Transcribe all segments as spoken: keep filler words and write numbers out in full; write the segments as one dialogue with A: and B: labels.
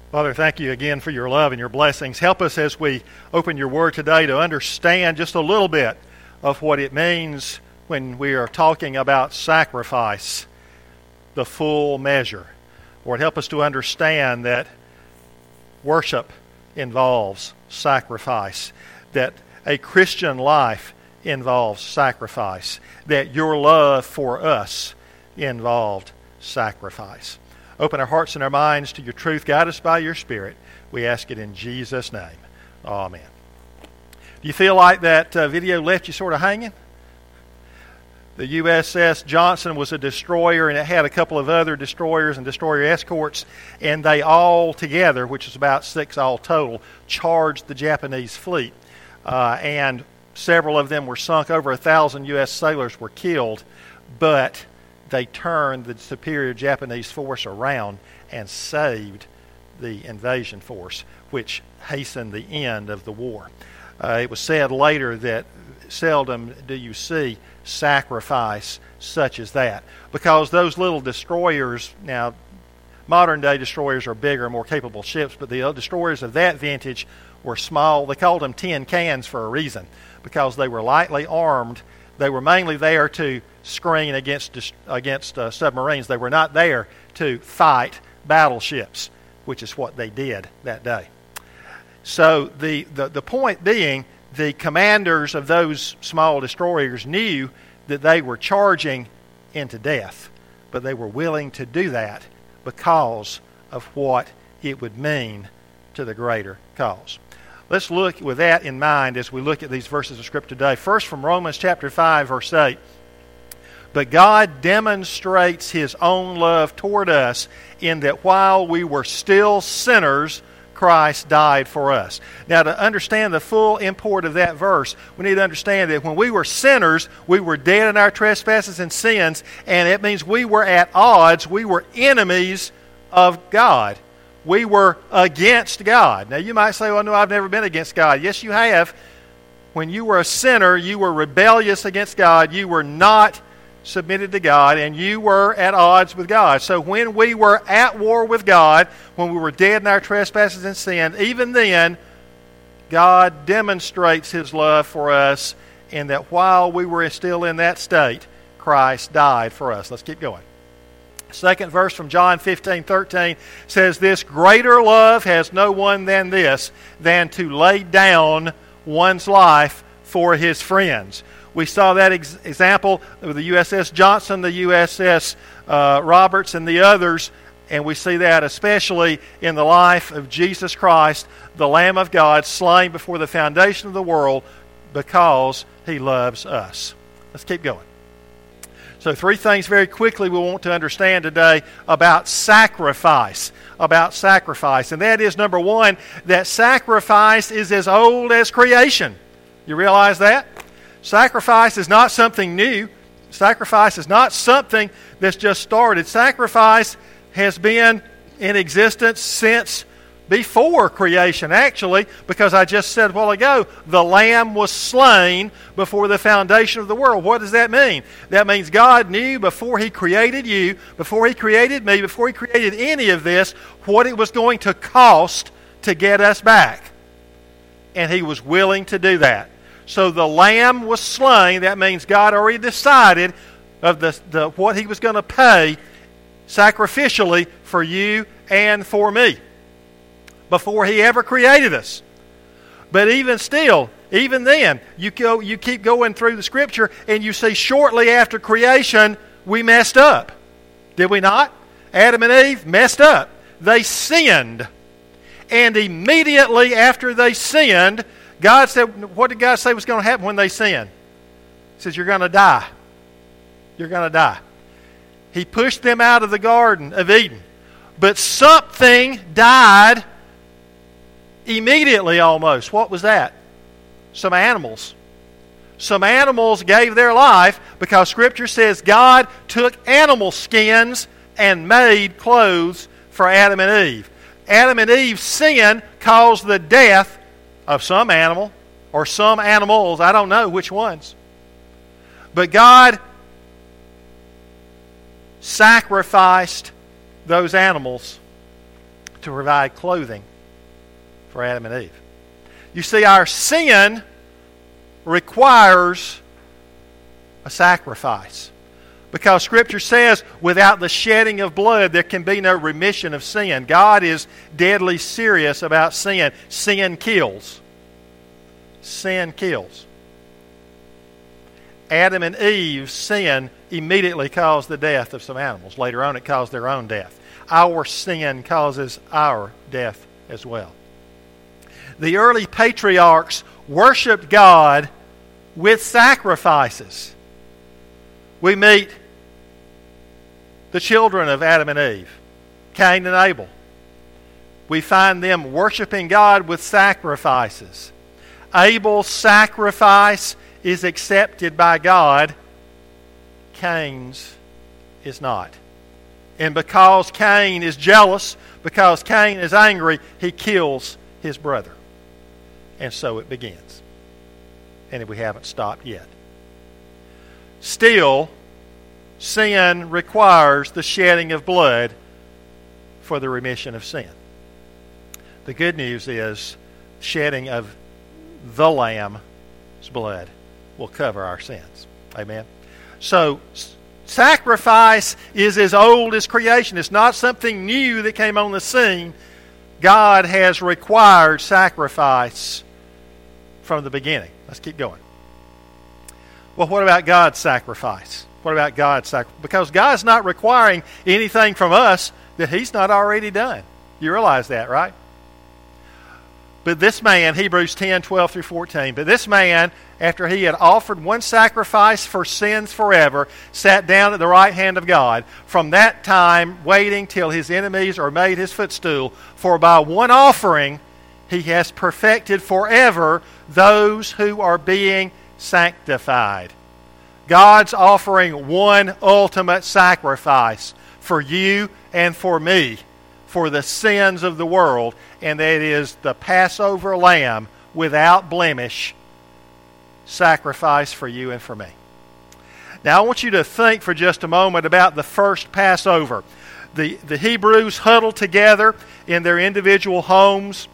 A: Father, thank you again for your love and your blessings. Help us as we open your word today to understand just a little bit of what it means when we are talking about sacrifice, the full measure. Lord, help us to understand that worship involves sacrifice, that a Christian life involves sacrifice, that your love for us involved sacrifice. Open our hearts and our minds to your truth. Guide us by your Spirit. We ask it in Jesus' name. Amen. Do you feel like that uh, video left you sort of hanging? The U S S Johnson was a destroyer, and it had a couple of other destroyers and destroyer escorts, and they all together, which is about six all total, charged the Japanese fleet. Uh, and several of them were sunk. Over a thousand U S sailors were killed, but they turned the superior Japanese force around and saved the invasion force, which hastened the end of the war. Uh, it was said later that seldom do you see sacrifice such as that, because those little destroyers, now modern day destroyers are bigger, more capable ships, but the destroyers of that vintage were small. They called them tin cans for a reason, because they were lightly armed. They were mainly there to screen against against uh, submarines. They were not there to fight battleships, which is what they did that day. So the, the, the point being, the commanders of those small destroyers knew that they were charging into death, but they were willing to do that because of what it would mean to the greater cause. Let's look with that in mind as we look at these verses of Scripture today. First, from Romans chapter five, verse eight. But God demonstrates His own love toward us in that while we were still sinners, Christ died for us. Now, to understand the full import of that verse, we need to understand that when we were sinners, we were dead in our trespasses and sins, and it means we were at odds. We were enemies of God. We were against God. Now, you might say, well, no, I've never been against God. Yes, you have. When you were a sinner, you were rebellious against God. You were not submitted to God, and you were at odds with God. So when we were at war with God, when we were dead in our trespasses and sin, even then, God demonstrates His love for us in that while we were still in that state, Christ died for us. Let's keep going. Second verse from John fifteen thirteen says, This greater love has no one than this, than to lay down one's life for his friends. We saw that ex- example with the U S S Johnson, the U S S uh, Roberts, and the others, and we see that especially in the life of Jesus Christ, the Lamb of God, slain before the foundation of the world because He loves us. Let's keep going. So three things very quickly we want to understand today about sacrifice. About sacrifice. And that is, number one, that sacrifice is as old as creation. You realize that? Sacrifice is not something new. Sacrifice is not something that's just started. Sacrifice has been in existence since before creation, actually, because I just said a while ago, the Lamb was slain before the foundation of the world. What does that mean? That means God knew before He created you, before He created me, before He created any of this, what it was going to cost to get us back. And He was willing to do that. So the Lamb was slain. That means God already decided of the, the what He was going to pay sacrificially for you and for me before He ever created us. But even still, even then, you go, you keep going through the Scripture and you see shortly after creation, we messed up. Did we not? Adam and Eve messed up. They sinned. And immediately after they sinned, God said, what did God say was going to happen when they sinned? He says, you're going to die. You're going to die. He pushed them out of the Garden of Eden. But something died immediately almost. What was that? Some animals. Some animals gave their life because Scripture says God took animal skins and made clothes for Adam and Eve. Adam and Eve's sin caused the death of some animal or some animals. I don't know which ones. But God sacrificed those animals to provide clothing for Adam and Eve. You see, our sin requires a sacrifice. Because Scripture says, without the shedding of blood, there can be no remission of sin. God is deadly serious about sin. Sin kills. Sin kills. Adam and Eve's sin immediately caused the death of some animals. Later on, it caused their own death. Our sin causes our death as well. The early patriarchs worshiped God with sacrifices. We meet the children of Adam and Eve, Cain and Abel. We find them worshiping God with sacrifices. Abel's sacrifice is accepted by God. Cain's is not. And because Cain is jealous, because Cain is angry, he kills his brother. And so it begins. And we haven't stopped yet. Still, sin requires the shedding of blood for the remission of sin. The good news is shedding of the Lamb's blood will cover our sins. Amen. So, sacrifice is as old as creation. It's not something new that came on the scene. God has required sacrifice from the beginning. Let's keep going. Well, what about God's sacrifice? What about God's sacrifice? Because God's not requiring anything from us that He's not already done. You realize that, right? But this man, Hebrews ten, twelve through fourteen, but this man, after he had offered one sacrifice for sins forever, sat down at the right hand of God. From that time, waiting till his enemies are made his footstool. For by one offering, he has perfected forever those who are being sanctified. God's offering one ultimate sacrifice for you and for me, for the sins of the world, and that is the Passover lamb without blemish sacrifice for you and for me. Now I want you to think for just a moment about the first Passover. The, the Hebrews huddled together in their individual homes,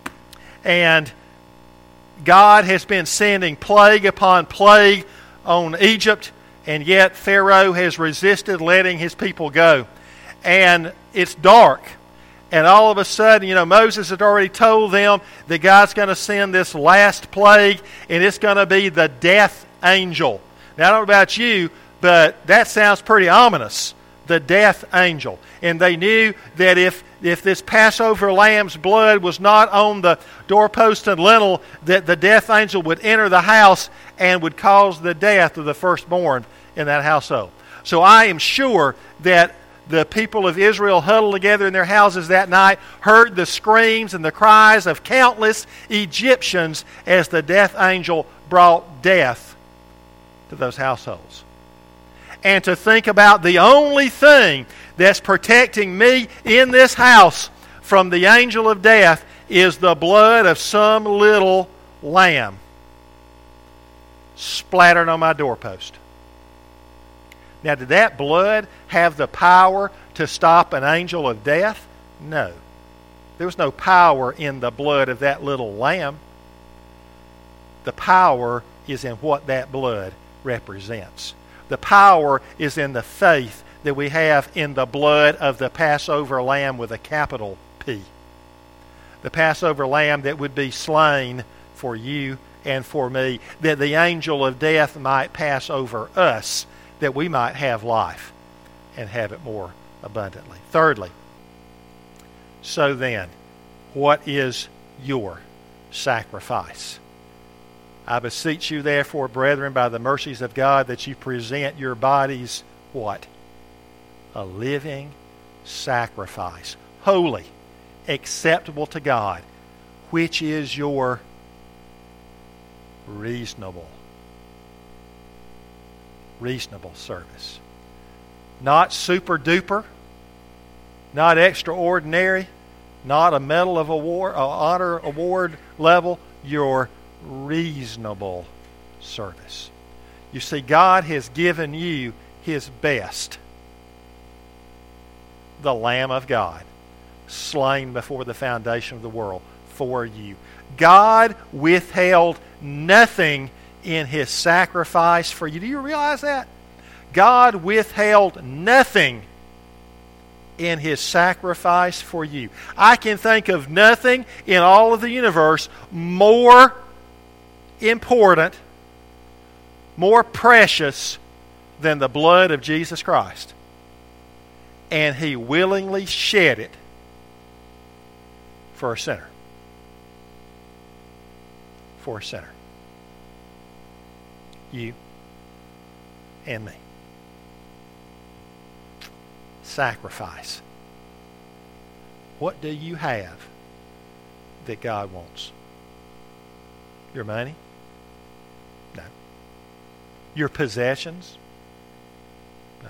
A: and God has been sending plague upon plague on Egypt, and yet Pharaoh has resisted letting his people go. And it's dark. And all of a sudden, you know, Moses had already told them that God's going to send this last plague, and it's going to be the death angel. Now, I don't know about you, but that sounds pretty ominous, the death angel. And they knew that if, if this Passover lamb's blood was not on the doorpost and lintel, that the death angel would enter the house and would cause the death of the firstborn in that household. So I am sure that the people of Israel huddled together in their houses that night, heard the screams and the cries of countless Egyptians as the death angel brought death to those households. And to think about the only thing that's protecting me in this house from the angel of death is the blood of some little lamb splattered on my doorpost. Now, did that blood have the power to stop an angel of death? No. There was no power in the blood of that little lamb. The power is in what that blood represents. The power is in the faith that we have in the blood of the Passover lamb with a capital P. The Passover lamb that would be slain for you and for me, that the angel of death might pass over us, that we might have life and have it more abundantly. Thirdly, so then, what is your sacrifice? I beseech you, therefore, brethren, by the mercies of God, that you present your bodies, what? A living sacrifice, holy, acceptable to God, which is your reasonable reasonable service. Not super duper, not extraordinary, not a Medal of Award, uh, Honor Award level, your reasonable service. You see, God has given you His best, the Lamb of God, slain before the foundation of the world for you. God withheld nothing in His sacrifice for you. Do you realize that? God withheld nothing in His sacrifice for you. I can think of nothing in all of the universe more important, more precious than the blood of Jesus Christ. And He willingly shed it for a sinner. For a sinner. You and me. Sacrifice. What do you have that God wants? Your money? No. Your possessions? No.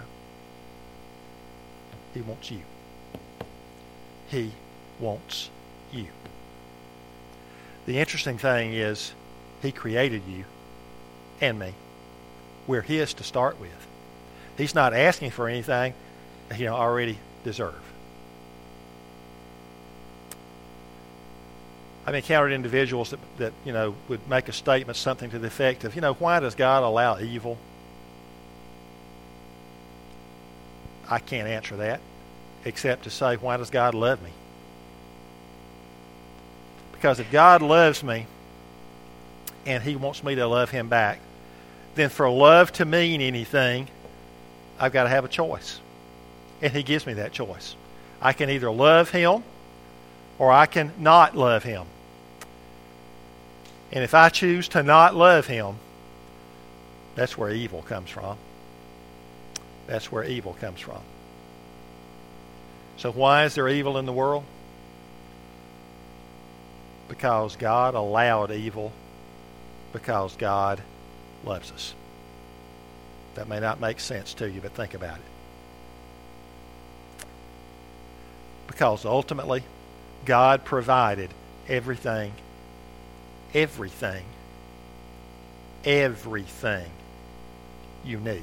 A: He wants you. He wants you. The interesting thing is, He created you and me. We're His to start with. He's not asking for anything He already deserve. I've encountered individuals that, that you know would make a statement, something to the effect of, you know, why does God allow evil? I can't answer that, except to say, why does God love me? Because if God loves me and He wants me to love Him back, then for love to mean anything, I've got to have a choice. And He gives me that choice. I can either love Him or I can not love Him. And if I choose to not love Him, that's where evil comes from. That's where evil comes from. So why is there evil in the world? Because God allowed evil, because God loves us. That may not make sense to you, but think about it. Because ultimately, God provided everything, everything, everything you need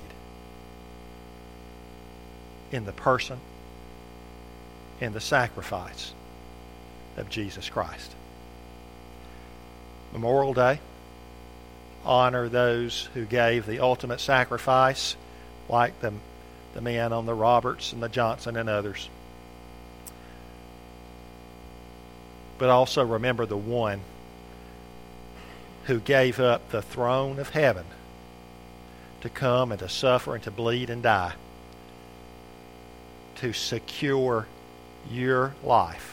A: in the person, in the sacrifice of Jesus Christ. Memorial Day, honor those who gave the ultimate sacrifice, like the, the men on the Roberts and the Johnson and others. But also remember the one who gave up the throne of heaven to come and to suffer and to bleed and die to secure your life,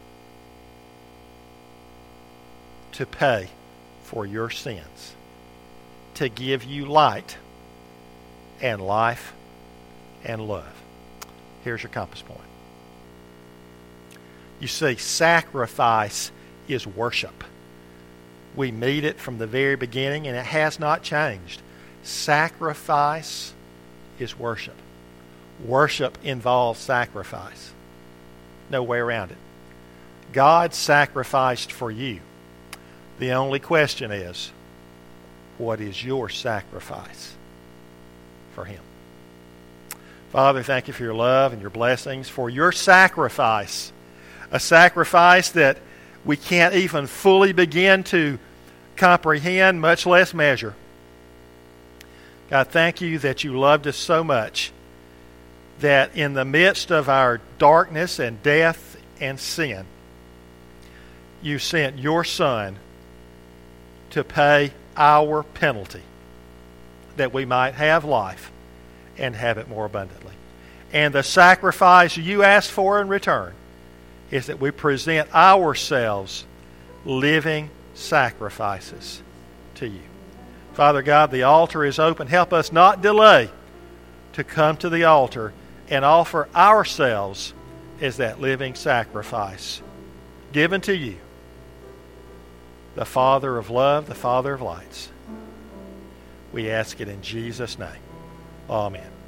A: to pay for your sins, to give you light and life and love. Here's your compass point. You see, sacrifice is worship. We meet it from the very beginning, and it has not changed. Sacrifice is worship. Worship involves sacrifice. No way around it. God sacrificed for you. The only question is, what is your sacrifice for Him? Father, thank you for your love and your blessings, for your sacrifice. A sacrifice that we can't even fully begin to comprehend, much less measure. God, thank you that you loved us so much that in the midst of our darkness and death and sin, you sent your Son to pay our penalty that we might have life and have it more abundantly. And the sacrifice you asked for in return is that we present ourselves living sacrifices to you. Father God, the altar is open. Help us not delay to come to the altar and offer ourselves as that living sacrifice given to you, the Father of love, the Father of lights. We ask it in Jesus' name. Amen.